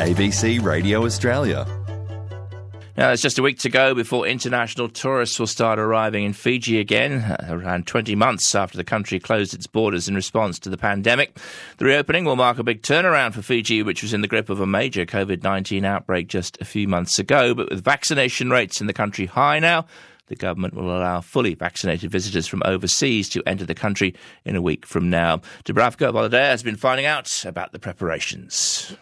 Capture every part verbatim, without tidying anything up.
A B C Radio Australia. Now, it's just a week to go before international tourists will start arriving in Fiji again, around twenty months after the country closed its borders in response to the pandemic. The reopening will mark a big turnaround for Fiji, which was in the grip of a major COVID nineteen outbreak just a few months ago. But with vaccination rates in the country high now, the government will allow fully vaccinated visitors from overseas to enter the country in a week from now. Dubravka Volodaya has been finding out about the preparations.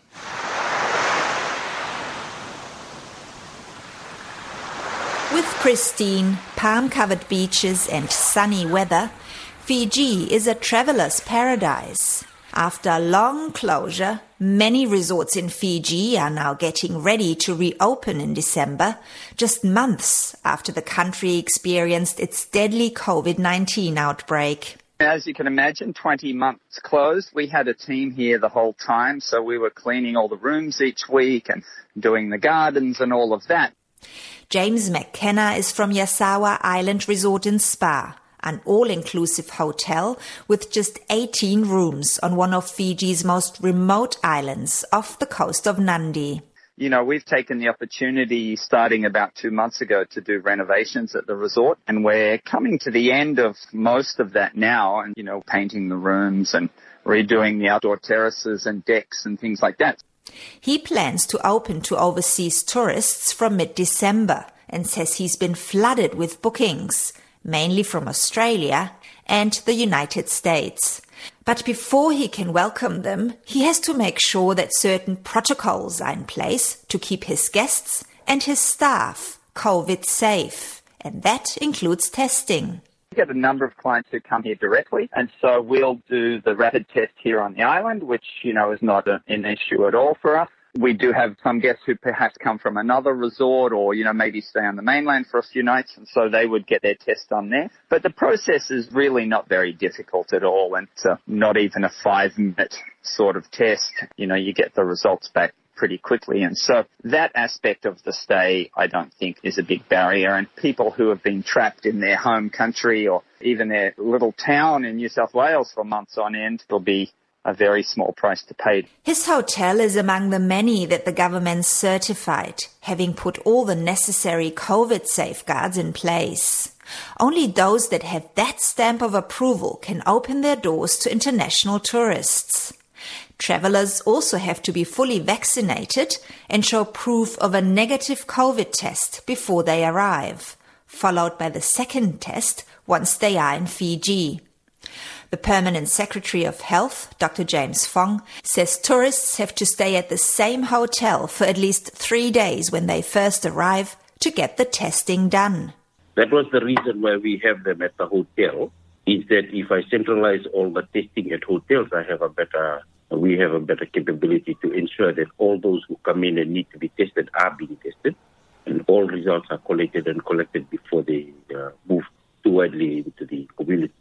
With pristine, palm-covered beaches and sunny weather, Fiji is a traveller's paradise. After a long closure, many resorts in Fiji are now getting ready to reopen in December, just months after the country experienced its deadly COVID nineteen outbreak. As you can imagine, twenty months closed. We had a team here the whole time, so we were cleaning all the rooms each week and doing the gardens and all of that. James McKenna is from Yasawa Island Resort and Spa, an all-inclusive hotel with just eighteen rooms on one of Fiji's most remote islands off the coast of Nadi. You know, we've taken the opportunity starting about two months ago to do renovations at the resort, and we're coming to the end of most of that now and, you know, painting the rooms and redoing the outdoor terraces and decks and things like that. He plans to open to overseas tourists from mid-December and says he's been flooded with bookings, mainly from Australia and the United States. But before he can welcome them, he has to make sure that certain protocols are in place to keep his guests and his staff COVID safe, and that includes testing. We get a number of clients who come here directly, and so we'll do the rapid test here on the island, which, you know, is not a, an issue at all for us. We do have some guests who perhaps come from another resort or, you know, maybe stay on the mainland for a few nights, and so they would get their test done there. But the process is really not very difficult at all, and uh, not even a five-minute sort of test. You know, you get the results back pretty quickly. And so that aspect of the stay, I don't think, is a big barrier. And people who have been trapped in their home country or even their little town in New South Wales for months on end will be a very small price to pay. His hotel is among the many that the government certified, having put all the necessary COVID safeguards in place. Only those that have that stamp of approval can open their doors to international tourists. Travellers also have to be fully vaccinated and show proof of a negative COVID test before they arrive, followed by the second test once they are in Fiji. The Permanent Secretary of Health, Doctor James Fong, says tourists have to stay at the same hotel for at least three days when they first arrive to get the testing done. That was the reason why we have them at the hotel, is that if I centralize all the testing at hotels, I have a better, we have a better capability to ensure that all those who come in and need to be tested are being tested, and all results are collected and collected before they uh, move too widely into the community.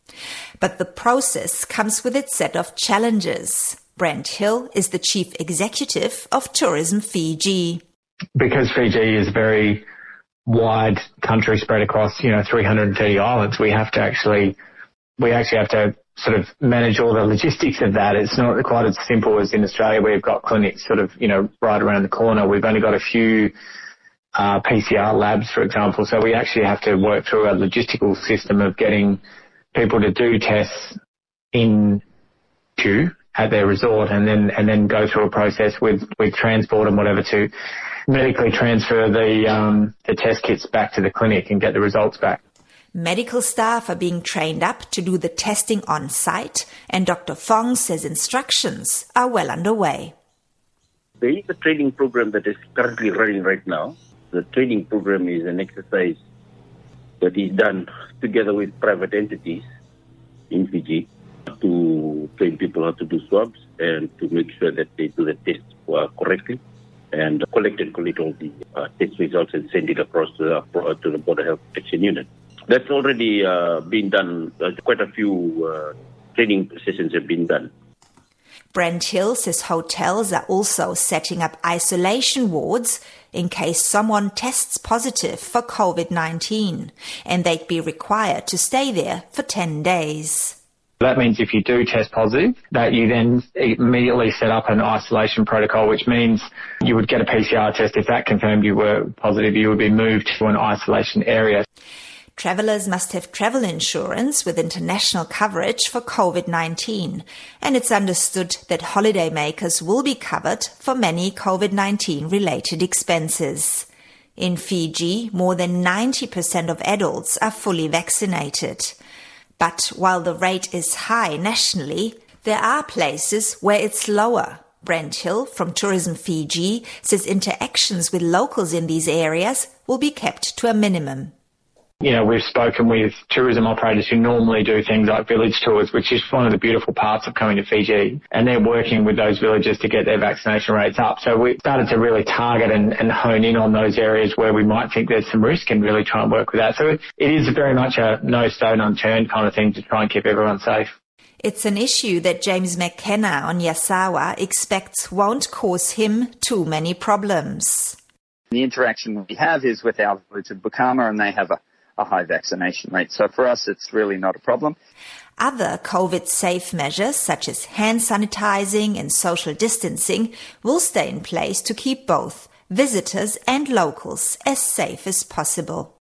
But the process comes with its set of challenges. Brent Hill is the chief executive of Tourism Fiji. Because Fiji is a very wide country spread across, you know, three hundred thirty islands, we have to actually, we actually have to sort of manage all the logistics of that. It's not quite as simple as in Australia where we've got clinics sort of, you know, right around the corner. We've only got a few uh, P C R labs, for example. So we actually have to work through a logistical system of getting people to do tests in queue at their resort and then and then go through a process with, with transport and whatever to medically transfer the um, the test kits back to the clinic and get the results back. Medical staff are being trained up to do the testing on site, and Doctor Fong says instructions are well underway. There is a training program that is currently running right now. The training program is an exercise that is done together with private entities in Fiji to train people how to do swabs and to make sure that they do the tests uh, correctly and collect and collect all the uh, test results and send it across to the, uh, to the Border Health Protection Unit. That's already uh, been done. Uh, quite a few uh, training sessions have been done. Brent Hill says hotels are also setting up isolation wards in case someone tests positive for COVID nineteen, and they'd be required to stay there for ten days. That means if you do test positive, that you then immediately set up an isolation protocol, which means you would get a P C R test. If that confirmed you were positive, you would be moved to an isolation area. Travellers must have travel insurance with international coverage for COVID nineteen, and it's understood that holidaymakers will be covered for many COVID nineteen related expenses. In Fiji, more than ninety percent of adults are fully vaccinated. But while the rate is high nationally, there are places where it's lower. Brent Hill from Tourism Fiji says interactions with locals in these areas will be kept to a minimum. You know, we've spoken with tourism operators who normally do things like village tours, which is one of the beautiful parts of coming to Fiji, and they're working with those villages to get their vaccination rates up. So we started to really target and, and hone in on those areas where we might think there's some risk and really try and work with that. So it, it is very much a no stone unturned kind of thing to try and keep everyone safe. It's an issue that James McKenna on Yasawa expects won't cause him too many problems. The interaction we have is with our village of Bukama, and they have a a high vaccination rate. So for us, it's really not a problem. Other COVID-safe measures, such as hand sanitizing and social distancing, will stay in place to keep both visitors and locals as safe as possible.